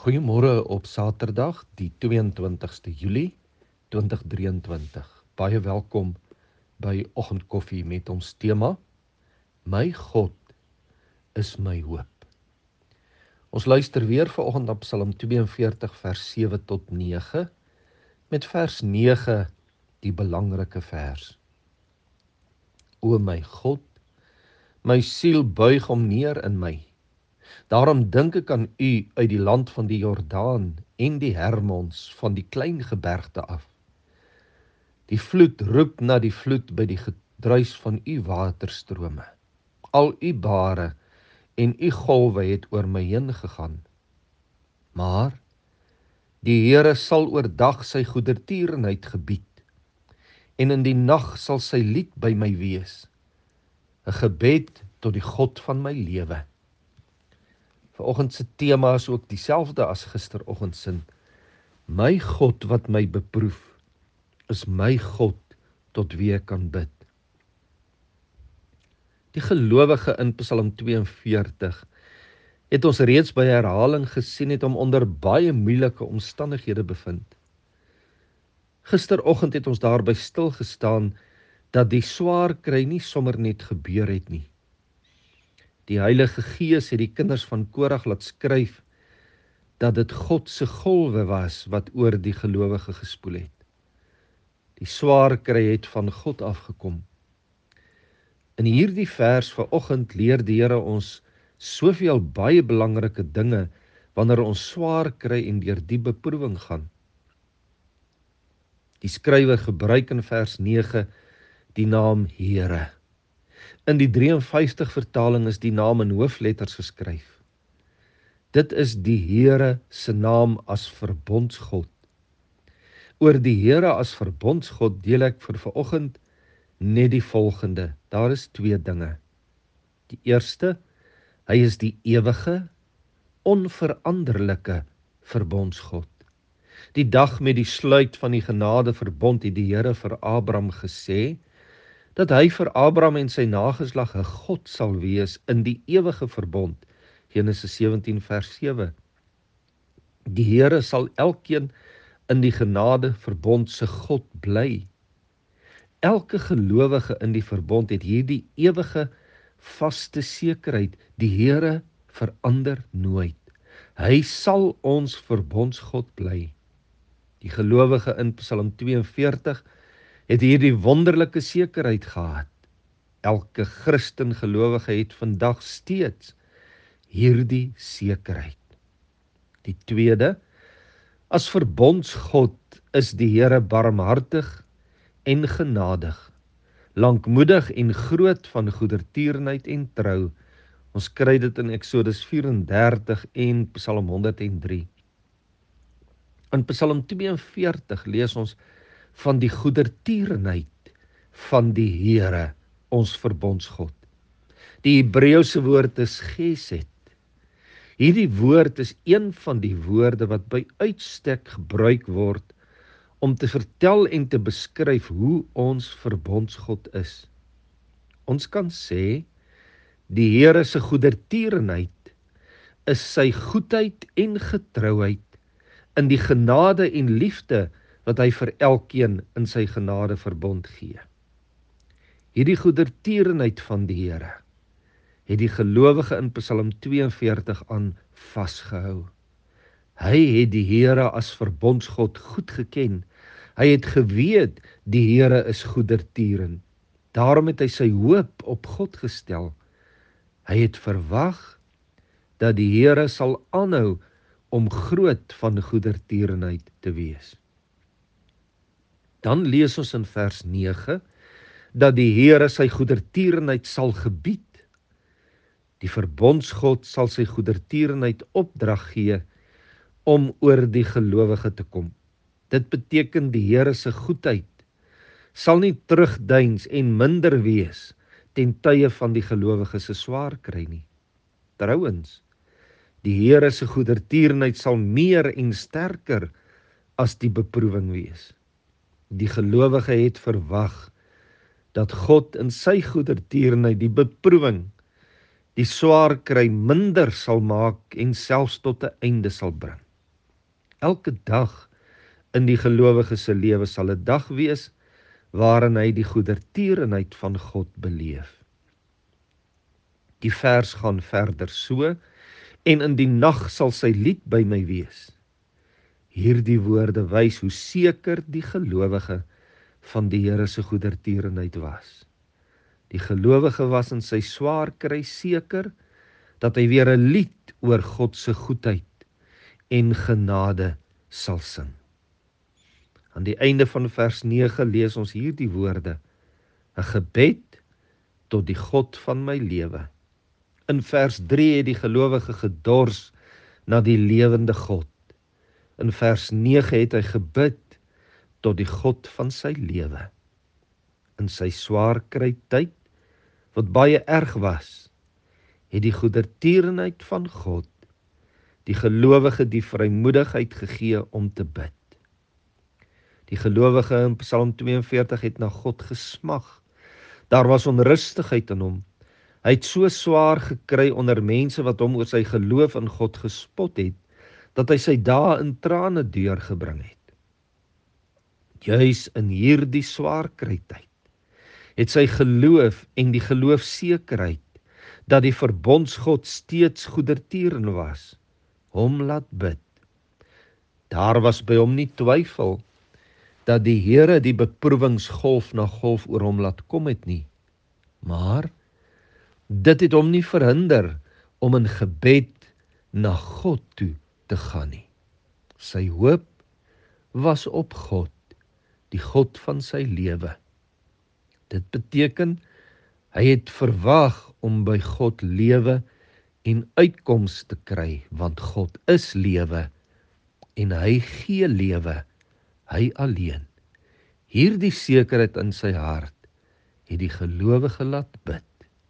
Goeiemôre op Saterdag, die 22ste Julie 2023. Baie welkom by Oggendkoffie met ons tema: My God is my hoop. Ons luister weer vanoggend op Psalm 42 vers 7 tot 9, met vers 9 die belangrike vers. O my God, my siel buig hom neer in my. Daarom dink ek aan u uit die land van die Jordaan en die Hermons van die klein gebergte af. Die vloed roep na die vloed by die gedruis van u waterstrome. Al u bare en u golwe het oor my heen gegaan. Maar die Here sal oordag sy goedertierenheid gebied, en in die nag sal sy lied by my wees, 'n gebed tot die God van my lewe. Vanoggend se tema is ook dieselfde as gisteroggend se. My God wat my beproef, is my God tot wie ek kan bid. Die gelowige in Psalm 42 het ons reeds by herhaling gesien het om onder baie moeilike omstandighede bevind. Gisteroggend het ons daarby stilgestaan dat die swaar kry nie sommer net gebeur het nie. Die Heilige Gees het die kinders van Korag laat skryf dat dit God se golwe was wat oor die gelowige gespoel het. Die swaar kry het van God afgekom. In hierdie vers vanoggend leer die Here ons soveel baie belangrike dinge wanneer ons swaar kry en deur die beproewing gaan. Die skrywer gebruik in vers 9 die naam Here. In die 53 vertaling is die naam in hoofletters geskryf. Dit is die Here se naam as verbondsgod. Oor die Here as verbondsgod deel ek vir vanoggend net die volgende. Daar is twee dinge. Die eerste, hy is die ewige, onveranderlike verbondsgod. Die dag met die sluit van die genadeverbond het die Here vir Abraham gesê dat hy vir Abraham en sy nageslag 'n God sal wees in die ewige verbond. Genesis 17 vers 7. Die Here sal elkeen in die genadeverbond se God bly. Elke gelowige in die verbond het hierdie ewige vaste sekerheid. Die Here verander nooit. Hy sal ons verbondsgod bly. Die gelowige in Psalm 42 het hierdie wonderlike sekerheid gehad. Elke Christen gelowige het vandag steeds hierdie sekerheid. Die tweede, as verbondsgod is die Here barmhartig en genadig, lankmoedig en groot van goedertierenheid en trou. Ons kry dit in Eksodus 34 en Psalm 103. In Psalm 42 lees ons van die goedertierenheid van die Here, ons verbondsgod. Die Hebreëse woord is gesed. Hierdie woord is een van die woorde wat by uitstek gebruik word om te vertel en te beskryf hoe ons verbondsgod is. Ons kan sê, die Here se goedertierenheid is sy goedheid en getrouheid in die genade en liefde wat hy vir elkeen in sy genadeverbond gee. Hierdie goedertierenheid van die Here het die gelowige in Psalm 42 aan vasgehou. Hy het die Here as verbondsgod goed geken. Hy het geweet die Here is goedertierend. Daarom het hy sy hoop op God gestel. Hy het verwag dat die Here sal aanhou om groot van goedertierenheid te wees. Dan lees ons in vers 9 dat die Here sy goedertierenheid sal gebied. Die verbondsgod sal sy goedertierenheid opdrag gee om oor die gelowige te kom. Dit beteken die Here se goedheid sal nie terugdeins en minder wees ten tye van die gelowige se swaar kry nie. Trouwens, die Here se goedertierenheid sal meer en sterker as die beproewing wees. Die gelowige het verwag dat God in sy goedertierenheid die beproewing, die swaar kry minder sal maak en selfs tot 'n einde sal bring. Elke dag in die gelowige se lewe sal 'n dag wees waarin hy die goedertierenheid van God beleef. Die vers gaan verder so, en in die nag sal sy lied by my wees. Hierdie woorde wys hoe seker die gelowige van die Here se goedertierenheid was. Die gelowige was in sy swaar kry seker dat hy weer 'n lied oor God se goedheid en genade sal sing. Aan die einde van vers 9 lees ons hierdie woorde: 'n gebed tot die God van my lewe. In vers 3 het die gelowige gedors na die lewende God. In vers 9 het hy gebid tot die God van sy lewe. In sy swaar kry tyd, wat baie erg was, het die goedertierenheid van God die gelowige die vrymoedigheid gegee om te bid. Die gelowige in Psalm 42 het na God gesmag. Daar was onrustigheid in hom. Hy het so swaar gekry onder mense wat hom oor sy geloof in God gespot het, dat hy sy dae in trane deurgebring het. Juis in hierdie swaar kry tyd het sy geloof en die geloofsekerheid dat die verbondsgod steeds goedertierend was, hom laat bid. Daar was by hom nie twyfel dat die Here die beproewingsgolf na golf oor hom laat kom het nie, maar dit het hom nie verhinder om in gebed na God toe te gaan nie. Sy hoop was op God, die God van sy lewe. Dit beteken, hy het verwag om by God lewe en uitkoms te kry, want God is lewe en hy gee lewe, hy alleen. Hierdie sekerheid in sy hart het die gelowige laat bid.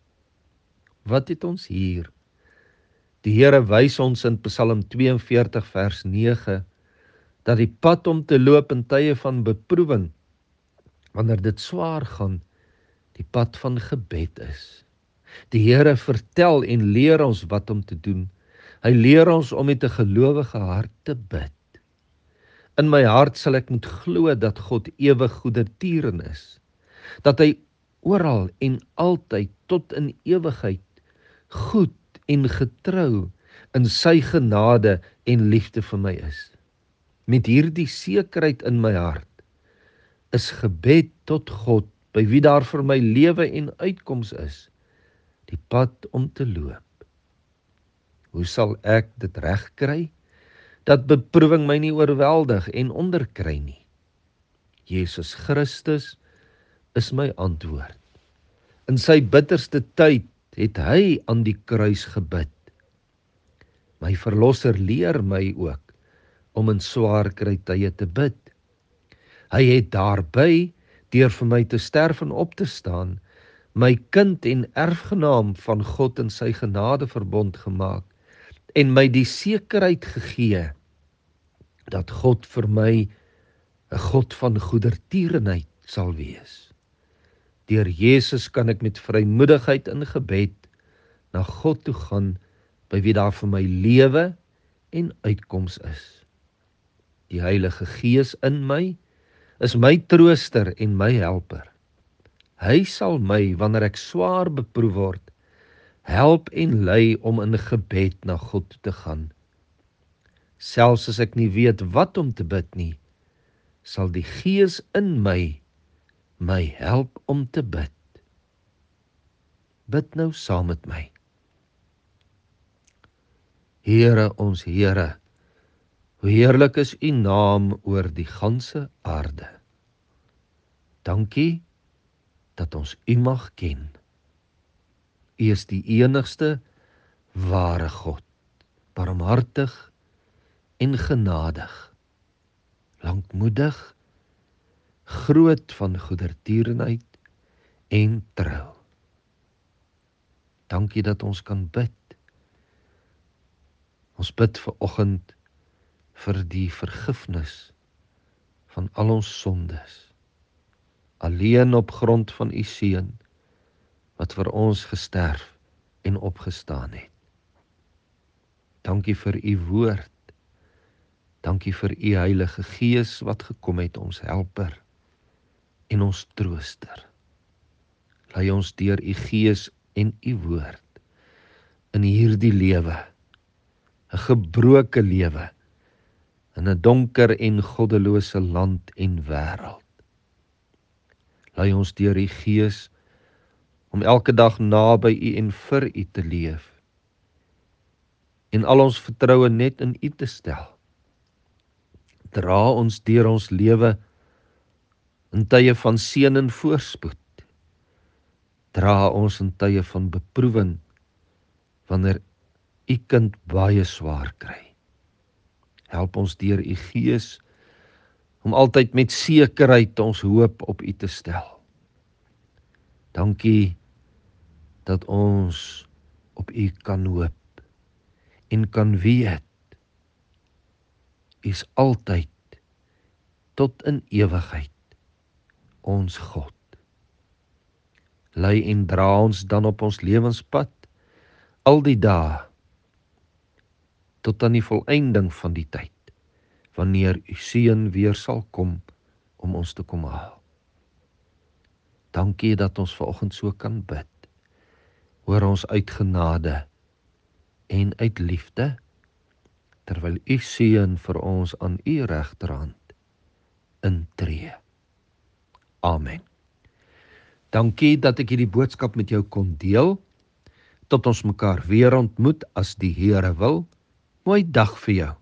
Wat het ons hier? Die Here wys ons in Psalm 42 vers 9 dat die pad om te loop in tye van beproewing, wanneer dit swaar gaan, die pad van gebed is. Die Here vertel en leer ons wat om te doen. Hy leer ons om met 'n gelowige hart te bid. In my hart sal ek moet glo dat God ewig goedertierend is, dat hy oral en altyd tot in ewigheid goed en getrou in sy genade en liefde vir my is. Met hierdie sekerheid in my hart is gebed tot God, by wie daar vir my lewe en uitkoms is, die pad om te loop. Hoe sal ek dit regkry? Dat beproewing my nie oorweldig en onderkry nie. Jesus Christus is my antwoord. In sy bitterste tyd het hy aan die kruis gebid. My verlosser leer my ook om in swaar kry tye te bid. Hy het daarby, deur vir my te sterf en op te staan, my kind en erfgenaam van God in sy genadeverbond gemaak en my die sekerheid gegee dat God vir my 'n God van goedertierenheid sal wees. Deur Jesus kan ek met vrymoedigheid in gebed na God toe gaan, by wie daar vir my lewe en uitkoms is. Die Heilige Gees in my is my trooster en my helper. Hy sal my, wanneer ek swaar beproef word, help en lei om in gebed na God toe te gaan. Selfs as ek nie weet wat om te bid nie, sal die Gees in my help om te bid. Bid nou saam met my. Here ons Here, hoe heerlik is U naam oor die ganse aarde. Dankie dat ons U mag ken. U is die enigste ware God, barmhartig en genadig, lankmoedig, groot van goedertierenheid en trou. Dankie dat ons kan bid. Ons bid vanoggend vir die vergifnis van al ons sondes, alleen op grond van U Seun, wat vir ons gesterf en opgestaan het. Dankie vir U woord, Dankie vir u Heilige Gees wat gekom het, ons helper en ons trooster. Lei ons deur u Gees en u woord in hierdie lewe, 'n gebroke lewe, in 'n donker en goddelose land en wêreld. Lei ons deur u Gees om elke dag naby u en vir u te leef en al ons vertroue net in u te stel. Dra ons deur ons lewe in tye van seën en voorspoed. Dra ons in tye van beproewing wanneer u kind baie swaar kry. Help ons deur u Gees om altyd met sekerheid ons hoop op u te stel. Dankie dat ons op u kan hoop en kan weet, u is altyd tot in ewigheid ons God. Lei en dra ons dan op ons lewenspad al die dae tot aan die volëinding van die tyd, wanneer u seun weer sal kom om ons te kom haal. Dankie dat ons vanoggend so kan bid. Hoor ons uit genade en uit liefde, terwyl u seun vir ons aan u regterhand intree. Amen. Dankie dat ek hierdie boodskap met jou kon deel. Tot ons mekaar weer ontmoet as die Here wil. Mooi dag vir jou.